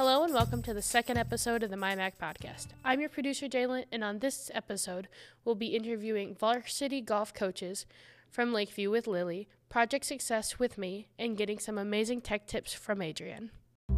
Hello and welcome to the second episode of the MyMac podcast. I'm your producer, Jalen, and on this episode, we'll be interviewing varsity golf coaches from Lakeview with Lily, Project Success with me, and getting some amazing tech tips from Adrian.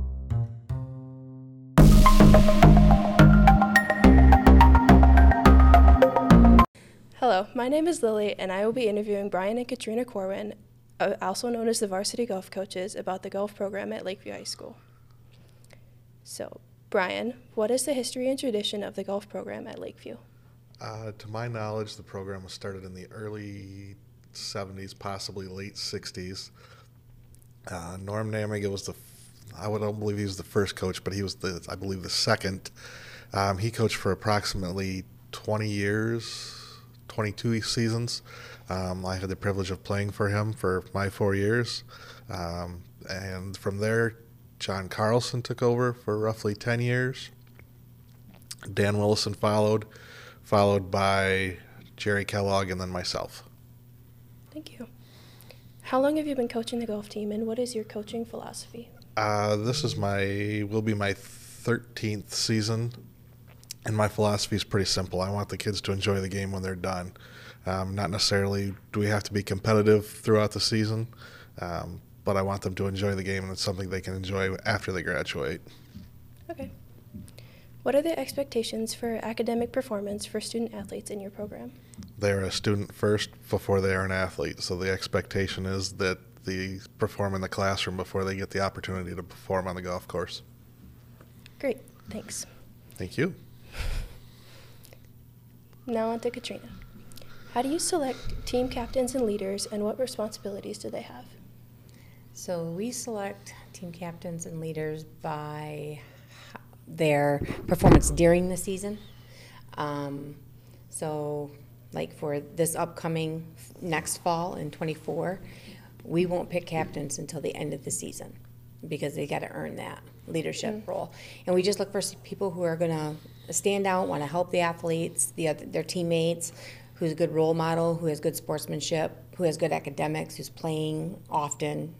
Hello, my name is Lily, and I will be interviewing Brian and Katrina Corwin, also known as the varsity golf coaches, about the golf program at Lakeview High School. So, Brian, what is the history and tradition of the golf program at Lakeview? To my knowledge, the program was started in the early 70s, possibly late 60s. Norm Namiga was I don't believe he was the first coach, but he was I believe the second. He coached for approximately 20 years, 22 seasons. I had the privilege of playing for him for my 4 years. And from there, John Carlson took over for roughly 10 years. Dan Willison followed by Jerry Kellogg, and then myself. Thank you. How long have you been coaching the golf team, and what is your coaching philosophy? This will be my 13th season, and my philosophy is pretty simple. I want the kids to enjoy the game when they're done. Not necessarily do we have to be competitive throughout the season, but I want them to enjoy the game, and it's something they can enjoy after they graduate. Okay. What are the expectations for academic performance for student athletes in your program? They're a student first before they are an athlete, so the expectation is that they perform in the classroom before they get the opportunity to perform on the golf course. Great, thanks. Thank you. Now on to Katrina. How do you select team captains and leaders, and what responsibilities do they have? So we select team captains and leaders by their performance during the season. So like for this upcoming next fall in 24, we won't pick captains until the end of the season because they got to earn that leadership role. And we just look for people who are going to stand out, want to help the athletes, their teammates, who's a good role model, who has good sportsmanship, who has good academics, who's playing often.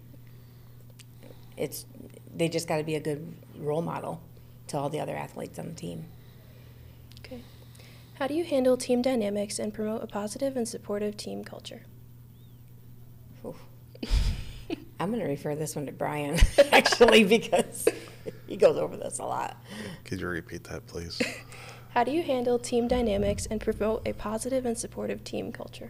They just got to be a good role model to all the other athletes on the team. Okay. How do you handle team dynamics and promote a positive and supportive team culture? I'm going to refer this one to Brian, actually, because he goes over this a lot. Could you repeat that, please? How do you handle team dynamics and promote a positive and supportive team culture?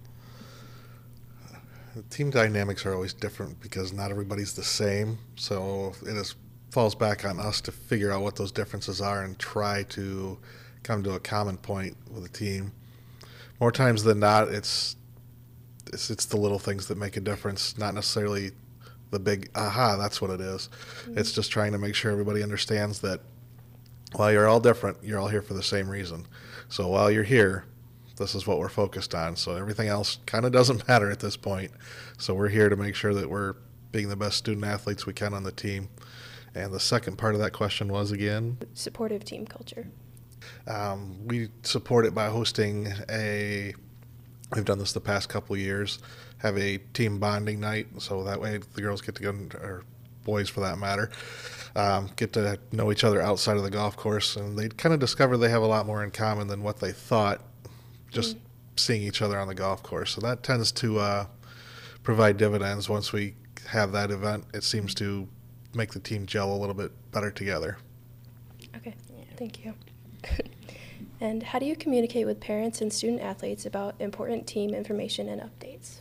Team dynamics are always different because not everybody's the same, so it falls back on us to figure out what those differences are and try to come to a common point with the team. More times than not, it's the little things that make a difference, not necessarily the big aha, that's what it is. Mm-hmm. It's just trying to make sure everybody understands that while you're all different, you're all here for the same reason. So while you're here, this is what we're focused on. So everything else kind of doesn't matter at this point. So we're here to make sure that we're being the best student athletes we can on the team. And the second part of that question was again? Supportive team culture. We support it by hosting we've done this the past couple of years, have a team bonding night. So that way the girls get to go, or boys for that matter, get to know each other outside of the golf course. And they kind of discover they have a lot more in common than what they thought just seeing each other on the golf course. So that tends to provide dividends. Once we have that event, it seems to make the team gel a little bit better together. Okay, thank you. And how do you communicate with parents and student athletes about important team information and updates?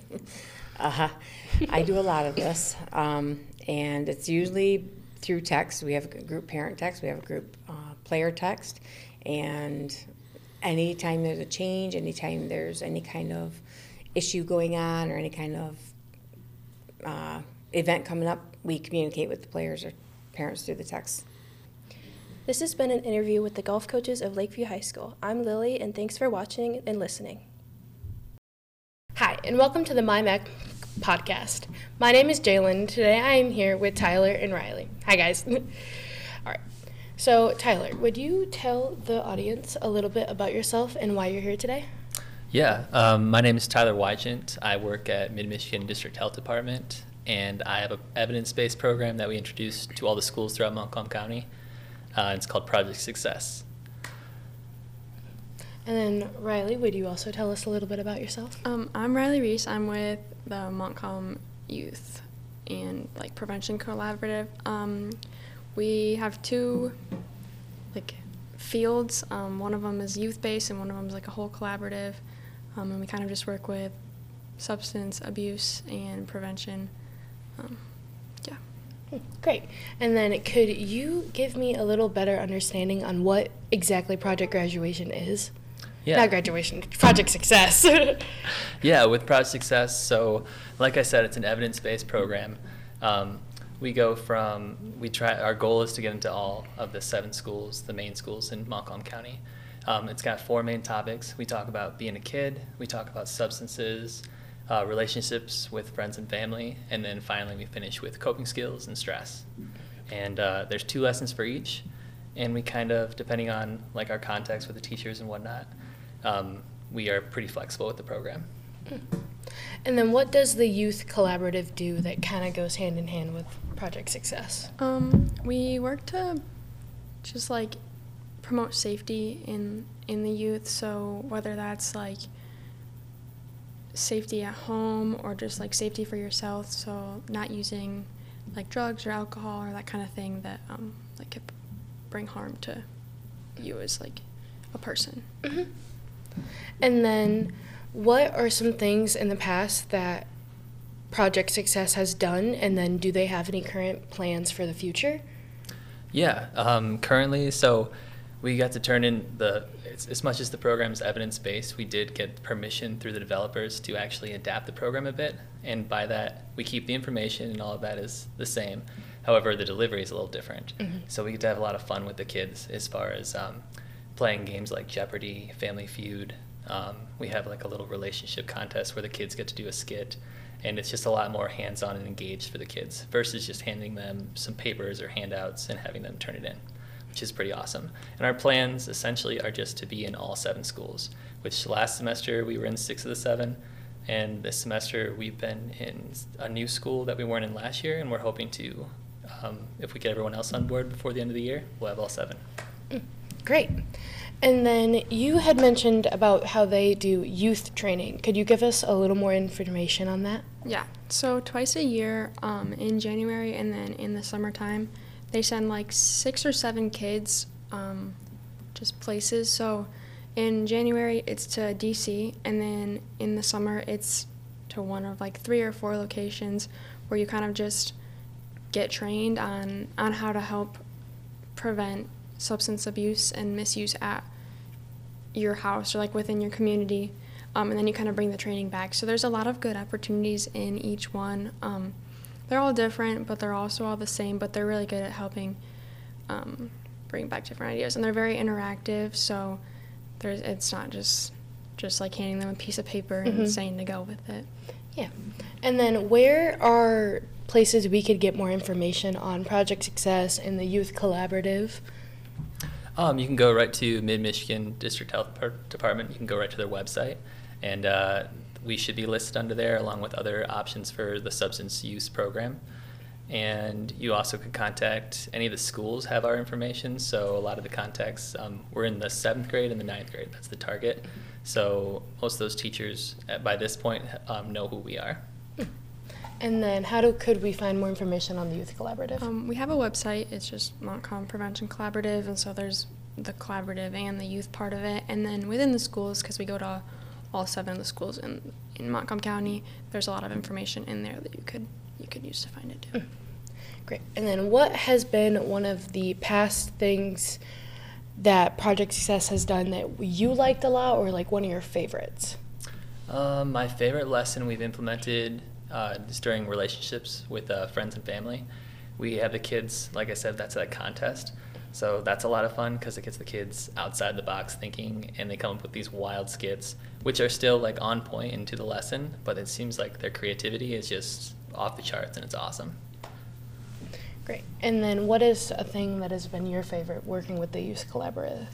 I do a lot of this, and it's usually through text. We have a group parent text, we have a group player text, and anytime there's a change, anytime there's any kind of issue going on or any kind of event coming up, we communicate with the players or parents through the text. This has been an interview with the golf coaches of Lakeview High School. I'm Lily, and thanks for watching and listening. Hi, and welcome to the MyMac podcast. My name is Jalen. Today I am here with Tyler and Riley. Hi, guys. All right. So, Tyler, would you tell the audience a little bit about yourself and why you're here today? Yeah, my name is Tyler Wygent. I work at Mid-Michigan District Health Department. and I have an evidence-based program that we introduced to all the schools throughout Montcalm County. It's called Project Success. And then, Riley, would you also tell us a little bit about yourself? I'm Riley Reese. I'm with the Montcalm Youth and Prevention Collaborative. We have two fields. One of them is youth-based, and one of them is a whole collaborative. And we kind of just work with substance abuse and prevention. Yeah. Great. And then could you give me a little better understanding on what exactly Project Graduation is? Yeah. Not graduation, Project Success. Yeah, with Project Success, so like I said, it's an evidence-based program. Our goal is to get into all of the 7 schools, the main schools in Montcalm County. It's got 4 main topics. We talk about being a kid, we talk about substances, relationships with friends and family, and then finally we finish with coping skills and stress. And there's 2 lessons for each, and we kind of, depending on our context with the teachers and whatnot, we are pretty flexible with the program. And then what does the Youth Collaborative do that kind of goes hand in hand with Project Success? We work to just promote safety in the youth. So whether that's safety at home or just safety for yourself. So not using drugs or alcohol or that kind of thing that could bring harm to you as a person. Mm-hmm. And then what are some things in the past that Project Success has done, and then do they have any current plans for the future? Yeah, currently, so we got to turn in as much as the program's evidence-based, we did get permission through the developers to actually adapt the program a bit, and by that, we keep the information and all of that is the same. However, the delivery is a little different. Mm-hmm. So we get to have a lot of fun with the kids as far as playing games like Jeopardy, Family Feud. We have a little relationship contest where the kids get to do a skit, and it's just a lot more hands-on and engaged for the kids versus just handing them some papers or handouts and having them turn it in, which is pretty awesome. And our plans essentially are just to be in all 7 schools, which last semester we were in 6 of the 7, and this semester we've been in a new school that we weren't in last year, and we're hoping to, if we get everyone else on board before the end of the year, we'll have all 7. Great. And then you had mentioned about how they do youth training. Could you give us a little more information on that? Yeah. So twice a year, in January and then in the summertime, they send 6 or 7 kids just places. So in January, it's to DC, and then in the summer, it's to one of 3 or 4 locations where you kind of just get trained on how to help prevent substance abuse and misuse at your house or within your community, and then you kind of bring the training back. So there's a lot of good opportunities in each one. They're all different, but they're also all the same, but they're really good at helping bring back different ideas, and they're very interactive, so it's not just handing them a piece of paper and saying to go with it. Yeah. And then where are places we could get more information on Project Success and the Youth Collaborative? You can go right to Mid-Michigan District Health Department. You can go right to their website, and we should be listed under there along with other options for the substance use program. And you also could contact any of the schools have our information. So a lot of the contacts, we're in the 7th grade and the 9th grade. That's the target. So most of those teachers by this point know who we are. And then could we find more information on the Youth Collaborative? We have a website. It's just Montcalm Prevention Collaborative, and so there's the collaborative and the youth part of it. And then within the schools, because we go to all 7 of the schools in Montcalm County, there's a lot of information in there that you could use to find it too. Great. And then what has been one of the past things that Project Success has done that you liked a lot, or one of your favorites? My favorite lesson we've implemented just during relationships with friends and family. We have the kids, like I said, that's a contest. So that's a lot of fun because it gets the kids outside the box thinking, and they come up with these wild skits, which are still on point into the lesson, but it seems like their creativity is just off the charts, and it's awesome. Great. And then what is a thing that has been your favorite working with the Youth Collaborative?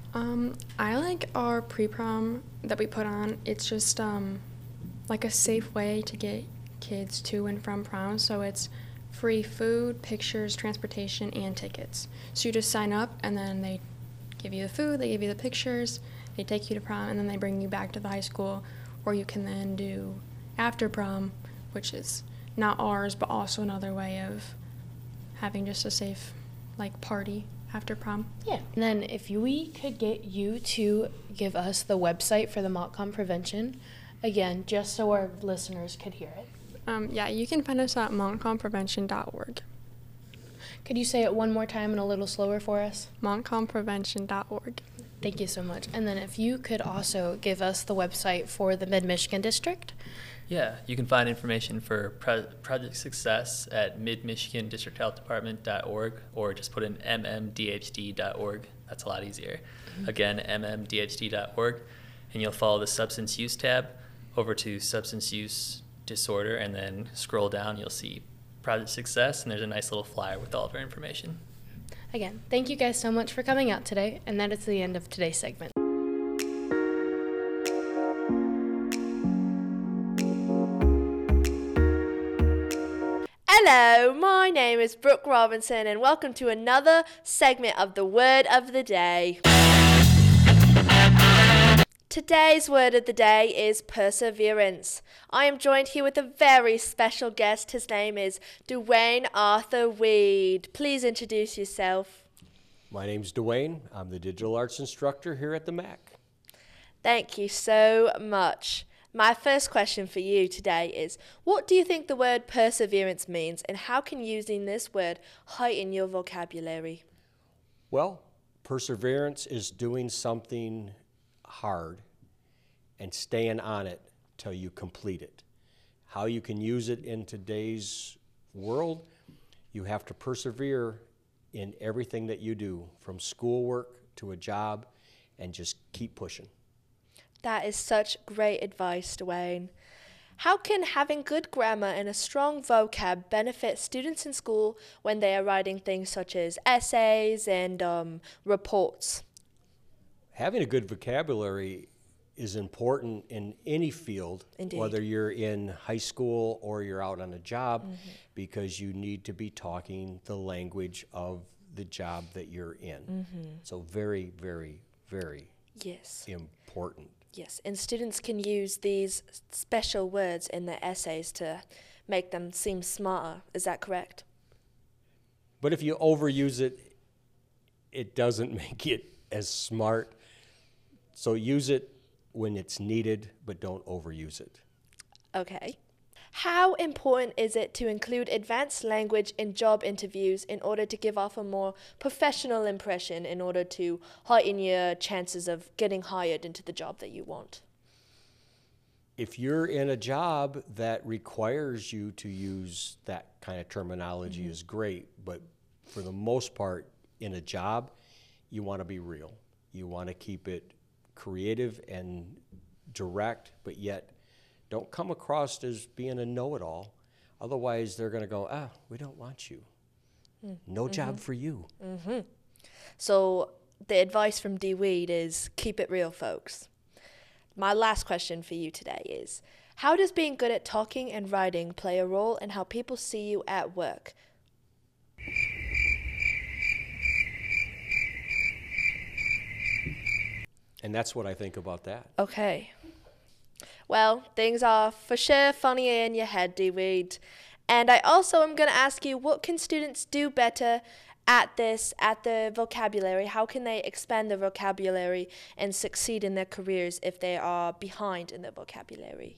I like our pre-prom that we put on. It's just a safe way to get kids to and from prom. So it's free food, pictures, transportation, and tickets. So you just sign up, and then they give you the food, they give you the pictures, they take you to prom, and then they bring you back to the high school. Or you can then do after prom, which is not ours, but also another way of having just a safe, like, party after prom. Yeah. And then if we could get you to give us the website for the Montcalm Prevention, again, just so our listeners could hear it. Yeah, you can find us at montcalmprevention.org. Could you say it one more time and a little slower for us? montcalmprevention.org. Thank you so much. And then if you could also give us the website for the Mid-Michigan District. Yeah, you can find information for Project Success at midmichigandistricthealthdepartment.org, or just put in mmdhd.org. That's a lot easier. Again, mmdhd.org, and you'll follow the substance use tab over to substance use disorder, and then scroll down, you'll see Project Success, and there's a nice little flyer with all of our information. Again, thank you guys so much for coming out today, and that is the end of today's segment. Hello, my name is Brooke Robinson, and welcome to another segment of the Word of the Day. Today's word of the day is perseverance. I am joined here with a very special guest. His name is Dwayne Arthur Weed. Please introduce yourself. My name's Dwayne. I'm the digital arts instructor here at the MAC. Thank you so much. My first question for you today is, what do you think the word perseverance means, and how can using this word heighten your vocabulary? Well, perseverance is doing something hard and staying on it till you complete it. How you can use it in today's world, you have to persevere in everything that you do, from schoolwork to a job, and just keep pushing. That is such great advice, Dwayne. How can having good grammar and a strong vocab benefit students in school when they are writing things such as essays and reports? Having a good vocabulary is important in any field, Indeed. whether you're in high school or you're out on a job, because you need to be talking the language of the job that you're in. So very, very, very Yes. important. Yes, and students can use these special words in their essays to make them seem smarter. Is that correct? But if you overuse it, it doesn't make it as smart. So use it when it's needed, but don't overuse it. Okay. How important is it to include advanced language in job interviews in order to give off a more professional impression, in order to heighten your chances of getting hired into the job that you want? If you're in a job that requires you to use that kind of terminology is great, but for the most part, in a job, you want to be real. You want to keep it creative and direct, but yet don't come across as being a know-it-all. Otherwise, they're going to go, we don't want you. No job for you. So the advice from D. Weed is keep it real, folks. My last question for you today is, how does being good at talking and writing play a role in how people see you at work? And that's what I think about that. Okay. Well, things are for sure funnier in your head, D-Weed. And I also am going to ask you, what can students do better at the vocabulary? How can they expand their vocabulary and succeed in their careers if they are behind in their vocabulary?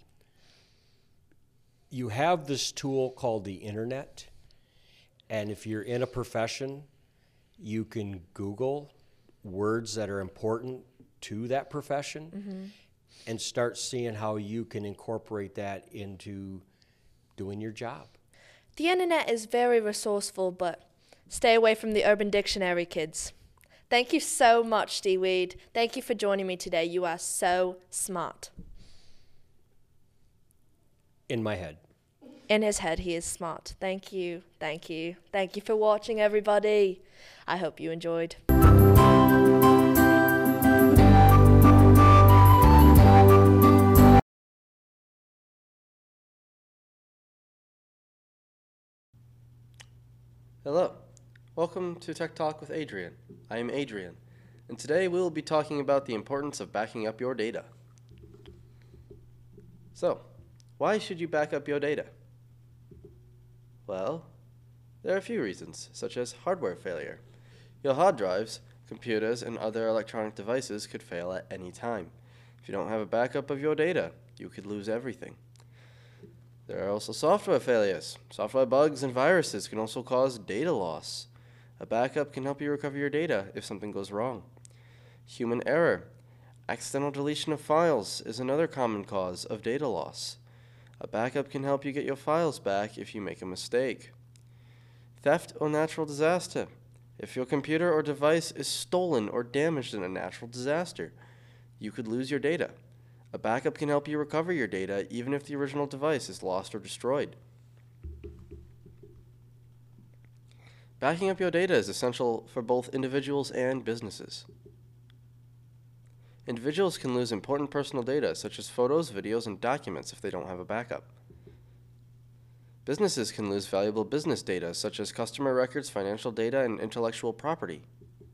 You have this tool called the internet, and if you're in a profession, you can Google words that are important to that profession and start seeing how you can incorporate that into doing your job. The internet is very resourceful, but stay away from the Urban Dictionary, kids. Thank you so much, D-Weed. Thank you for joining me today. You are so smart. In my head. In his head, he is smart. Thank you. Thank you. Thank you for watching, everybody. I hope you enjoyed. Hello, welcome to Tech Talk with Adrian. I am Adrian, and today we will be talking about the importance of backing up your data. So, why should you back up your data? Well, there are a few reasons, such as hardware failure. Your hard drives, computers, and other electronic devices could fail at any time. If you don't have a backup of your data, you could lose everything. There are also software failures. Software bugs and viruses can also cause data loss. A backup can help you recover your data if something goes wrong. Human error. Accidental deletion of files is another common cause of data loss. A backup can help you get your files back if you make a mistake. Theft or natural disaster. If your computer or device is stolen or damaged in a natural disaster, you could lose your data. A backup can help you recover your data even if the original device is lost or destroyed. Backing up your data is essential for both individuals and businesses. Individuals can lose important personal data such as photos, videos, and documents if they don't have a backup. Businesses can lose valuable business data such as customer records, financial data, and intellectual property.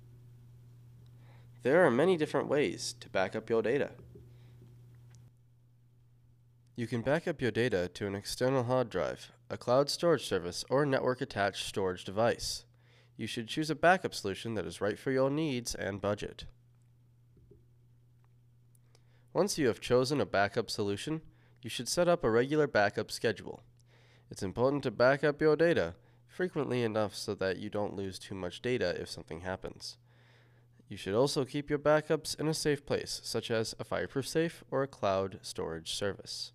There are many different ways to back up your data. You can back up your data to an external hard drive, a cloud storage service, or a network-attached storage device. You should choose a backup solution that is right for your needs and budget. Once you have chosen a backup solution, you should set up a regular backup schedule. It's important to back up your data frequently enough so that you don't lose too much data if something happens. You should also keep your backups in a safe place, such as a fireproof safe or a cloud storage service.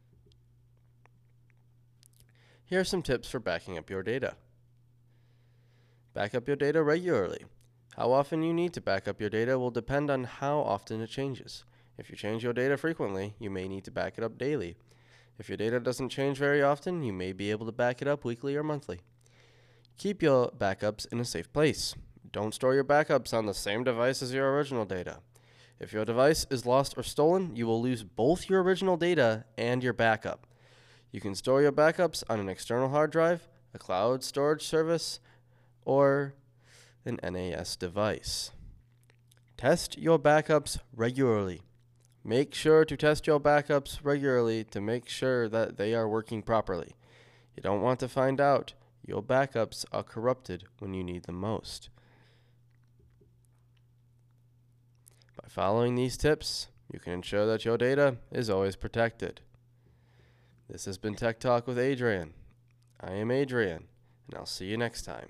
Here are some tips for backing up your data. Back up your data regularly. How often you need to back up your data will depend on how often it changes. If you change your data frequently, you may need to back it up daily. If your data doesn't change very often, you may be able to back it up weekly or monthly. Keep your backups in a safe place. Don't store your backups on the same device as your original data. If your device is lost or stolen, you will lose both your original data and your backup. You can store your backups on an external hard drive, a cloud storage service, or an NAS device. Test your backups regularly. Make sure to test your backups regularly to make sure that they are working properly. You don't want to find out your backups are corrupted when you need them most. By following these tips, you can ensure that your data is always protected. This has been Tech Talk with Adrian. I am Adrian, and I'll see you next time.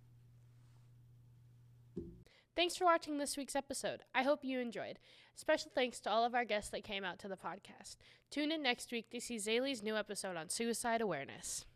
Thanks for watching this week's episode. I hope you enjoyed. Special thanks to all of our guests that came out to the podcast. Tune in next week to see Zaylee's new episode on suicide awareness.